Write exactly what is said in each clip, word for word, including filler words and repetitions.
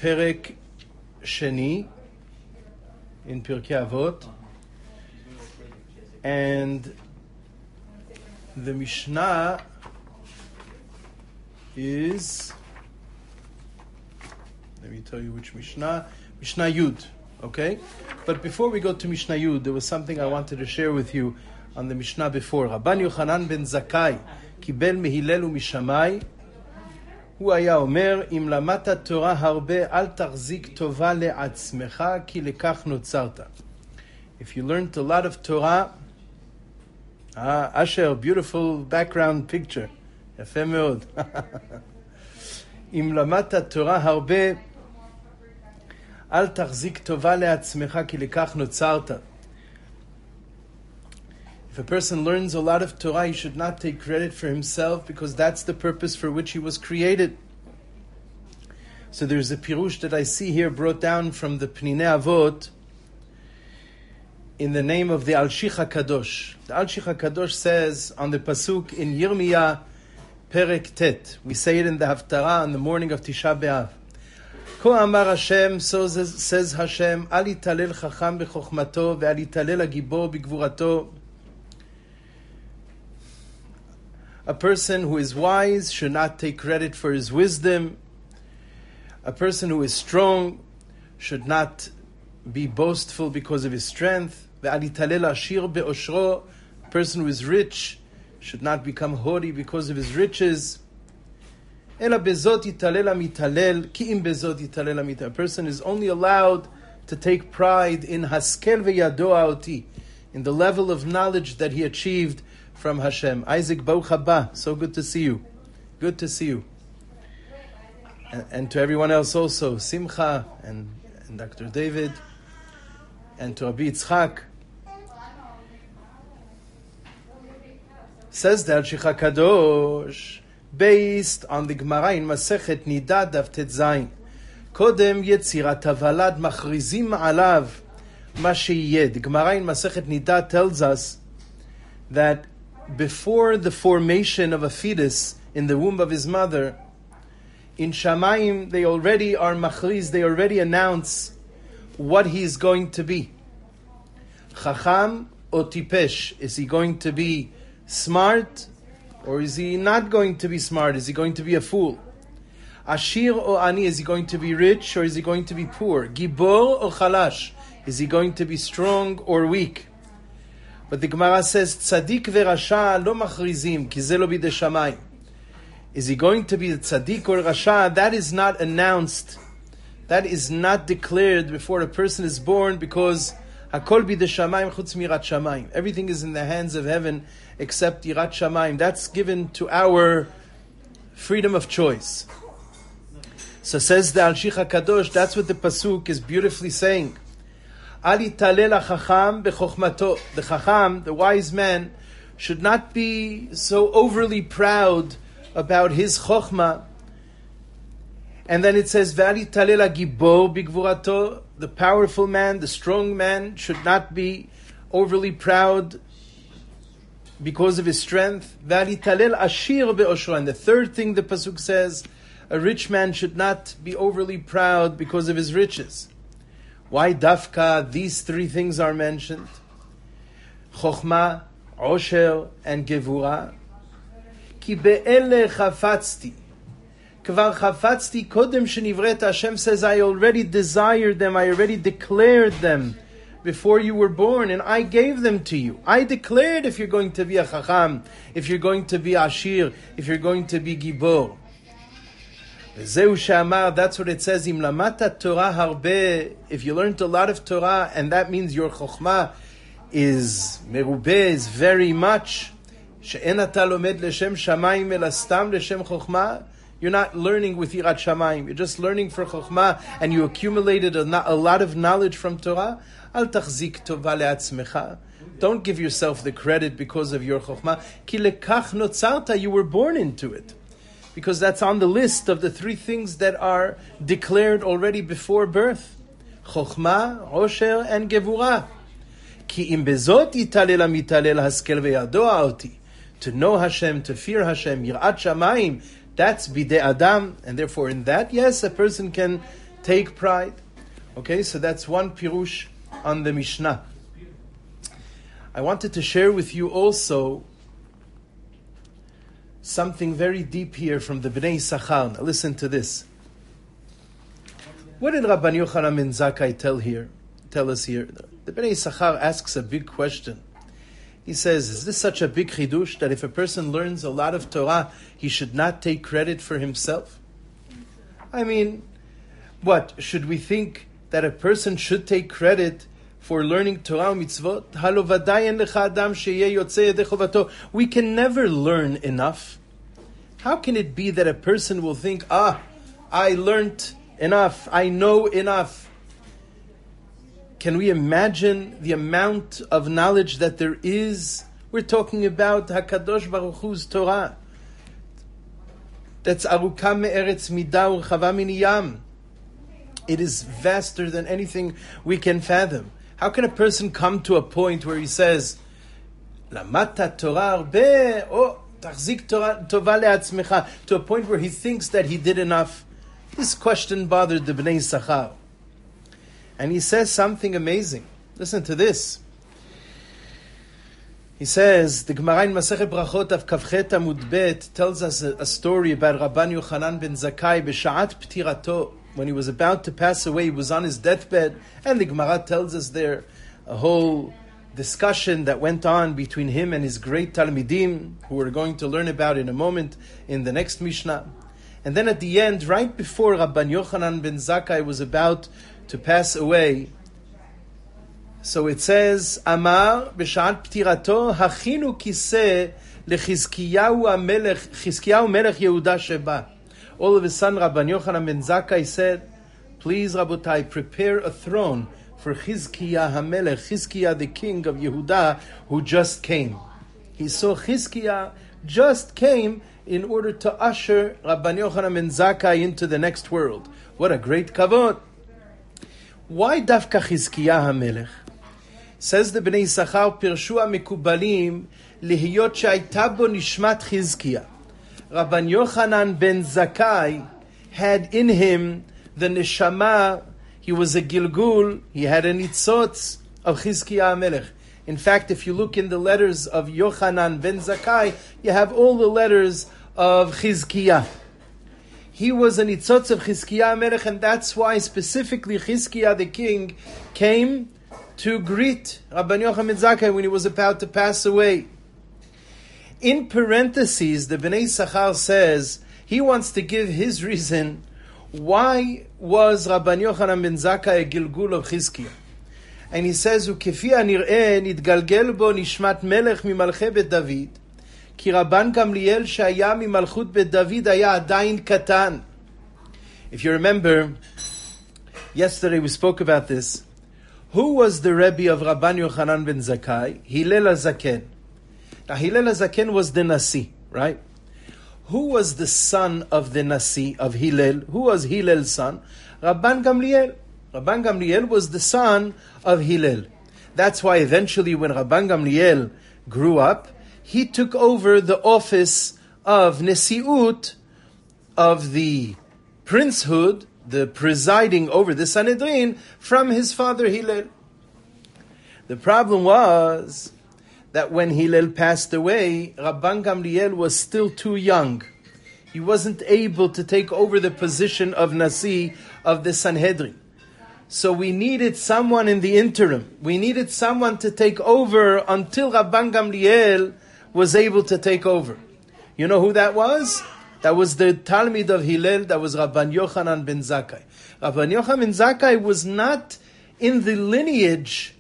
Perek Sheni in Pirkei Avot, and the Mishnah is, let me tell you which Mishnah, Mishnah Yud, okay? But before we go to Mishnah Yud, there was something I wanted to share with you on the Mishnah before. Rabban Yochanan ben Zakkai קיבל מהלל ומשמאי, הוא היה אומר, אם למדת תורה הרבה, אל תחזיק טובה לעצמך, כי לכך נוצרת. If you learned a lot of Torah, ah, Asher, beautiful background picture. יפה מאוד. אם למדת תורה הרבה, אל תחזיק טובה לעצמך, כי לכך נוצרת. If a person learns a lot of Torah, he should not take credit for himself, because that's the purpose for which he was created. So there's a pirush that I see here brought down from the Pninei Avot in the name of the Al-Shich HaKadosh. The Al-Shich HaKadosh says on the Pasuk in Yirmiyah Perek Tet, we say it in the Haftarah on the morning of Tisha B'Av. Ko amar Hashem, so says Hashem, Al yitalel chacham b'chokhmato ve'al yitalel hagibor b'gvurato. A person who is wise should not take credit for his wisdom. A person who is strong should not be boastful because of his strength. A person who is rich should not become haughty because of his riches. A person is only allowed to take pride in haskel v'yadoa oti, in the level of knowledge that he achieved from Hashem. Isaac, Baruch haba, so good to see you. Good to see you. And, and to everyone else also, Simcha and, and Doctor David, and to Rabbi Yitzchak. Says the Al-Shich HaKadosh, based on the Gemara in Masechet Nida Daf Tet Zayin. Kodem Yetzirat Havalad Machrizim Alav Ma Sheyeh. The Gemara in Masechet Nida tells us that before the formation of a fetus in the womb of his mother, in Shamayim they already are machriz, they already announce what he is going to be. Chacham or tipesh, is he going to be smart or is he not going to be smart? Is he going to be a fool? Ashir or ani, is he going to be rich or is he going to be poor? Gibor or chalash, is he going to be strong or weak? But the Gemara says, Tzadik ve'rasha lo machrizim, ki ze lo bidei shamayim. Is he going to be a tzaddik or rasha? That is not announced. That is not declared before a person is born, because hakol bidei shamayim chutz mirat shamayim. Everything is in the hands of heaven except yirat shamayim. That's given to our freedom of choice. So says the Al-Shich HaKadosh, that's what the Pasuk is beautifully saying. Ali talel chacham b'chokhmato. The chacham, the wise man, should not be so overly proud about his chokhmah. And then it says, V'ali talel hagibor b'gvurato. The powerful man, the strong man, should not be overly proud because of his strength. V'ali talel ashir be'oshro. And the third thing the Pasuk says, a rich man should not be overly proud because of his riches. Why dafka? These three things are mentioned: Chokhmah, Osher, and Gevura. Ki be'ele chafatzti. Kvar chafatzti kodem shenivret. Hashem says, I already desired them, I already declared them before you were born, and I gave them to you. I declared if you're going to be a chacham, if you're going to be ashir, if you're going to be gibor. That's what it says. Im lamata Torah harbe. If you learned a lot of Torah, and that means your chokhmah is merube, is very much. She'en ata lomed leshem shamayim elastam leshem chokhmah. You're not learning with yirat shamayim. You're just learning for chokhmah, and you accumulated a, a lot of knowledge from Torah. Al tachzik tova le'atzmecha. Don't give yourself the credit because of your chokhmah. Ki lekach notzarta. You were born into it. Because that's on the list of the three things that are declared already before birth. Chokhmah, Osher, and Gevurah. Ki im bezot yitalel hamitalel haskel ve'yadoa oti. To know Hashem, to fear Hashem, yirat shamayim, that's bidei adam. And therefore in that, yes, a person can take pride. Okay, so that's one pirush on the Mishnah. I wanted to share with you also something very deep here from the Bnei Yissachar. Now listen to this. What did Rabban Yochanan ben Zakkai tell here? Tell us here. The Bnei Yissachar asks a big question. He says, is this such a big chidush that if a person learns a lot of Torah, he should not take credit for himself? I mean, what? Should we think that a person should take credit for learning Torah mitzvot? Halo vaday en lecha adam sheyeh yotzei yedei chovato. We can never learn enough. How can it be that a person will think, ah, I learned enough, I know enough? Can we imagine the amount of knowledge that there is? We're talking about HaKadosh Baruch Hu's Torah. That's aruka me'eretz midah urchava min yam. It is vaster than anything we can fathom. How can a person come to a point where he says, "Lamata Torah arbe, oh, tachzik Torah tova le'atzmecha," to a point where he thinks that he did enough? This question bothered the Bnei Yissachar. And he says something amazing. Listen to this. He says, the Gemara in Masechet Brachot of Kavchet Amud Bet tells us a, a story about Rabban Yochanan ben Zakkai b'sha'at p'tirato. When he was about to pass away, he was on his deathbed, and the Gemara tells us there a whole discussion that went on between him and his great Talmidim, who we're going to learn about in a moment in the next Mishnah. And then at the end, right before Rabban Yochanan ben Zakkai was about to pass away, so it says, Amar b'sha'at p'tirato hachinu kiseh lechizkiyahu amelech, Chizkiyahu melech Yehuda sheba. All of a sudden, Rabban Yochanan ben Zakkai said, please, Rabotai, prepare a throne for Chizkiah HaMelech, Chizkiah the king of Yehuda, who just came. He saw Chizkiah just came in order to usher Rabban Yochanan ben Zakkai into the next world. What a great kavod. Why dafka Chizkiah HaMelech? Says the Bnei Yissachar, Pirshu HaMekubalim, Lihiyot she'ayta bo nishmat Chizkiah. Rabban Yochanan ben Zakkai had in him the neshama. He was a gilgul. He had a nitzotz of Chizkiah HaMelech. In fact, if you look in the letters of Yochanan ben Zakkai, you have all the letters of Chizkiah. He was a nitzotz of Chizkiah HaMelech, and that's why specifically Chizkiah the king came to greet Rabban Yochanan ben Zakkai when he was about to pass away. In parentheses, the Bnei Yissachar says he wants to give his reason why was Rabban Yochanan ben Zakkai a gilgul of Chizkiah. And he says, "Ukefi hanir'eh nitgalgel bo nishmat melech mimalchei bet David, ki Rabban Gamliel shaya mimalchut bet David haya adayin katan." If you remember, yesterday we spoke about this. Who was the Rebbe of Rabban Yochanan ben Zakkai? Hillel HaZaken. Now, Hillel HaZaken was the Nasi, right? Who was the son of the Nasi, of Hillel? Who was Hillel's son? Rabban Gamliel. Rabban Gamliel was the son of Hillel. That's why eventually when Rabban Gamliel grew up, he took over the office of Nesiut, of the princehood, the presiding over the Sanhedrin, from his father Hillel. The problem was that when Hillel passed away, Rabban Gamliel was still too young. He wasn't able to take over the position of Nasi of the Sanhedrin. So we needed someone in the interim. We needed someone to take over until Rabban Gamliel was able to take over. You know who that was? That was the Talmid of Hillel, that was Rabban Yochanan ben Zakkai. Rabban Yochanan ben Zakkai was not in the lineage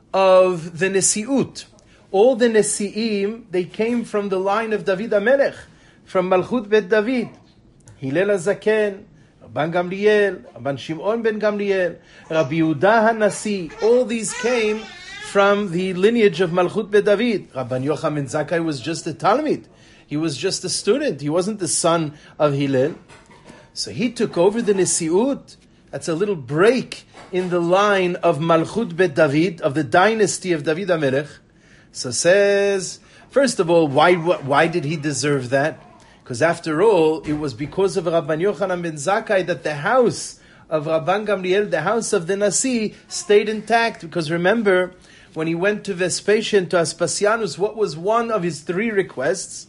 of the Nesiut. All the Nesi'im, they came from the line of David HaMelech, from Malchut Bet David. Hillel HaZaken, Rabban Gamliel, Rabban Shimon ben Gamliel, Rabbi Yehuda HaNasi, all these came from the lineage of Malchut Bet David. Rabban Yochanan ben Zakkai was just a Talmid. He was just a student. He wasn't the son of Hillel. So he took over the Nesi'ut. That's a little break in the line of Malchut Bet David, of the dynasty of David HaMelech. So says, first of all, why why did he deserve that? Because after all, it was because of Rabban Yochanan ben Zakkai that the house of Rabban Gamliel, the house of the Nasi, stayed intact. Because remember, when he went to Vespasian, to Aspasianus, what was one of his three requests?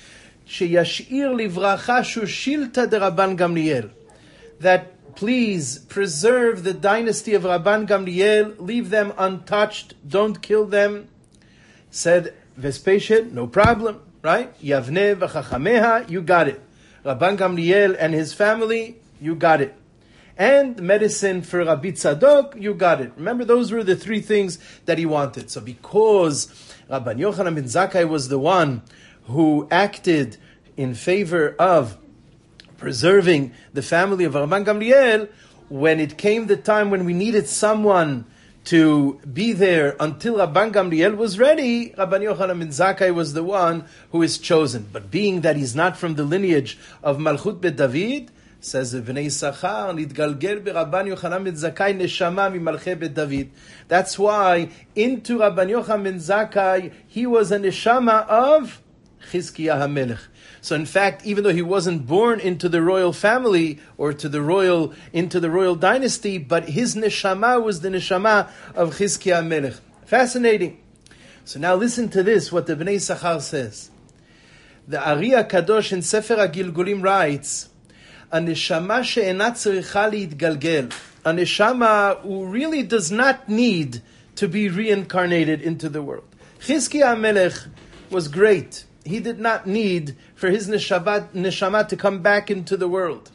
Sheyashir livracha shushilta de Rabban Gamliel. That please preserve the dynasty of Rabban Gamliel, leave them untouched, don't kill them. Said Vespasian, no problem, right? Yavne v'chachameha, you got it. Rabban Gamliel and his family, you got it. And medicine for Rabbi Tzadok, you got it. Remember, those were the three things that he wanted. So because Rabban Yochanan ben Zakkai was the one who acted in favor of preserving the family of Rabban Gamliel, when it came the time when we needed someone to be there until Rabban Gamliel was ready, Rabban Yochanan ben Zakkai was the one who is chosen. But being that he's not from the lineage of Malchut Bet David, says the Bnei Yisachar, nitgalgel beRabban Yochanan ben Zakkai neshama mimalchei Bet David. That's why into Rabban Yochanan ben Zakkai, he was a neshama of Chizkiah HaMelech. So in fact, even though he wasn't born into the royal family or to the royal into the royal dynasty, but his neshama was the neshama of Chizkiah HaMelech. Fascinating. So now listen to this, what the Bnei Yisachar says. The Ari HaKadosh in Sefer HaGilgulim writes, a neshama she'ena tzricha li'itgalgel, a neshama who really does not need to be reincarnated into the world. Chizkiah HaMelech was great. He did not need for his neshama, neshama to come back into the world.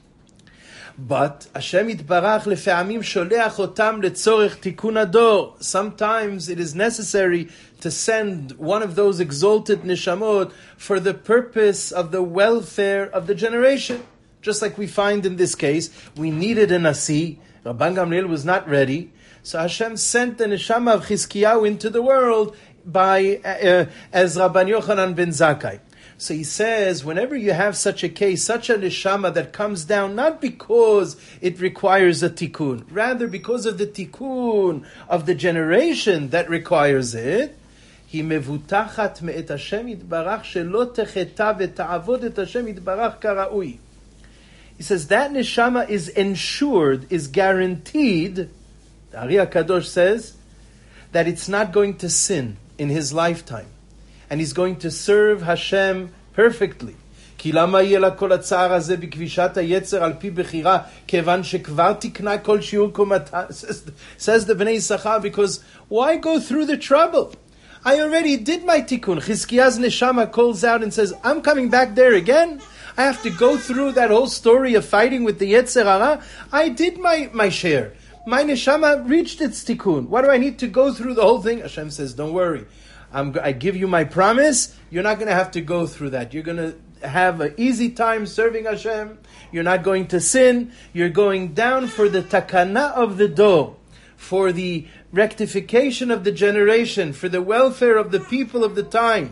But Hashem Yitbarach lefe'amim sholeach otam letzorech tikun ador. Sometimes it is necessary to send one of those exalted neshamot for the purpose of the welfare of the generation. Just like we find in this case, we needed a Nasi. Rabban Gamliel was not ready. So Hashem sent the neshama of Chizkiyahu into the world by uh, as Rabban Yochanan ben Zakkai. So he says, whenever you have such a case, such a neshama that comes down, not because it requires a tikkun, rather because of the tikkun of the generation that requires it, he mevutachat me'et Hashem yitbarach shelo techeta v'ta'avod et Hashem yitbarach karaui. He says that neshama is ensured, is guaranteed, the Ari HaKadosh says, that it's not going to sin in his lifetime. And he's going to serve Hashem perfectly. כי למה יהיה לה כל הצער הזה בכבישת היצר על פי בחירה, כיוון שכבר תקנה כל שיעור קומתה, says the Bnei Yisachar, because why go through the trouble? I already did my tikkun. Chizkiah's neshama calls out and says, I'm coming back there again? I have to go through that whole story of fighting with the Yetzer Hara? I did my, my share. My neshama reached its tikkun. Why do I need to go through the whole thing? Hashem says, don't worry. I'm, I give you my promise. You're not going to have to go through that. You're going to have an easy time serving Hashem. You're not going to sin. You're going down for the takana of the door, for the rectification of the generation, for the welfare of the people of the time.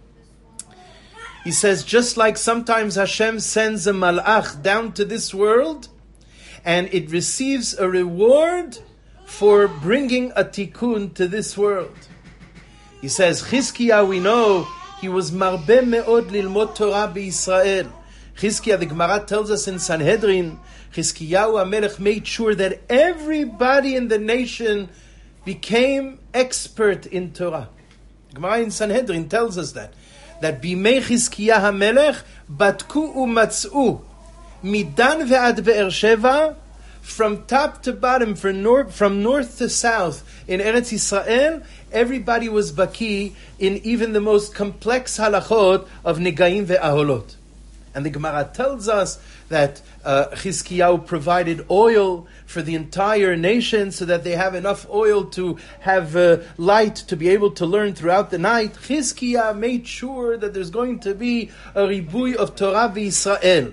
He says, just like sometimes Hashem sends a malach down to this world, and it receives a reward for bringing a tikkun to this world. He says, Chizkiah, we know, he was marbe me'od lilmod Torah b'Yisrael. Chizkiah, the Gemara tells us in Sanhedrin, Chizkiyahu HaMelech made sure that everybody in the nation became expert in Torah. The Gemara in Sanhedrin tells us that. That bimei Chizkiah HaMelech batku u'matz'u midan ve'ad Be'er Sheva, from top to bottom, from north, from north to south, in Eretz Yisrael, everybody was baki in even the most complex halachot of Negaim ve'aholot. And the Gemara tells us that uh, Chizkiyahu provided oil for the entire nation so that they have enough oil to have uh, light to be able to learn throughout the night. Chizkiyahu made sure that there's going to be a ribui of Torah v'Yisrael.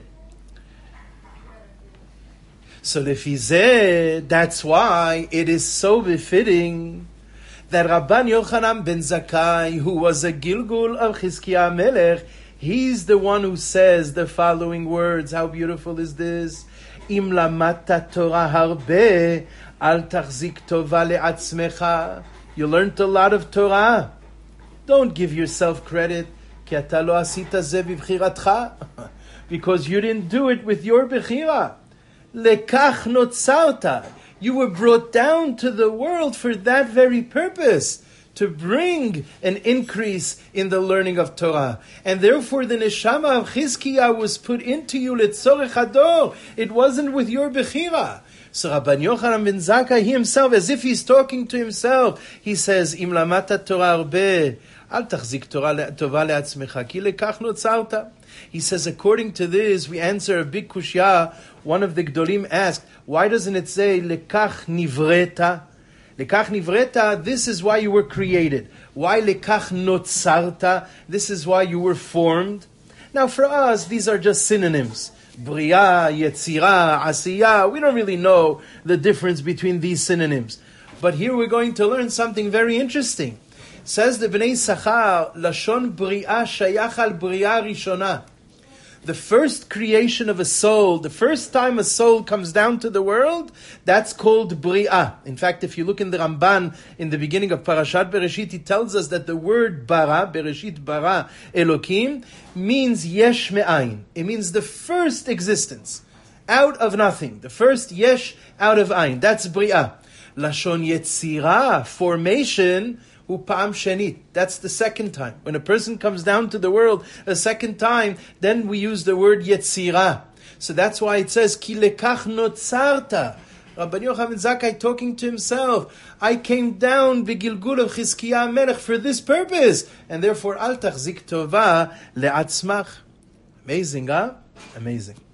So lefizeh, that's why it is so befitting that Rabban Yochanan ben Zakkai, who was a Gilgul of Chizkiah HaMelech, he's the one who says the following words. How beautiful is this? Im lamata Torah harbe, al tachzik tova le'atzmecha. You learned a lot of Torah. Don't give yourself credit. Ki ata lo asita ze b'bchiratcha. Because you didn't do it with your bechira. lekach notzarta. You were brought down to the world for that very purpose, to bring an increase in the learning of Torah. And therefore the neshama of Chizkiah was put into you letzorech hador. It wasn't with your bechira. So Rabban Yochanan ben Zakkai, he himself, as if he's talking to himself, he says, Im lamata Torah arbe, al tachzik Torah tova le'atzmecha, ki lekach notzarta. He says, according to this, we answer a big kushya. One of the Gdolim asked, why doesn't it say, lekach nivreta? Lekach nivreta, this is why you were created. Why lekach notzarta? This is why you were formed. Now for us, these are just synonyms. Bria, Yetzira, Asiya. We don't really know the difference between these synonyms. But here we're going to learn something very interesting. Says the Bnei Sachar, Lashon Bria Shayach al Bria Rishona. The first creation of a soul, the first time a soul comes down to the world, that's called Bria. In fact, if you look in the Ramban, in the beginning of Parashat Bereshit, he tells us that the word bara, Bereshit bara Elokim, means yesh me'ayin. It means the first existence, out of nothing. The first yesh, out of ayin. That's Bria. Lashon Yetzira, formation, Upam shenit. That's the second time. When a person comes down to the world a second time, then we use the word yetzira. So that's why it says, Ki lekach notzarta. Rabban Yochanan ben Zakkai talking to himself, I came down begilgul of Chizkiah Melech for this purpose, and therefore al tachzik tova le'atzmach. Amazing, huh? Amazing.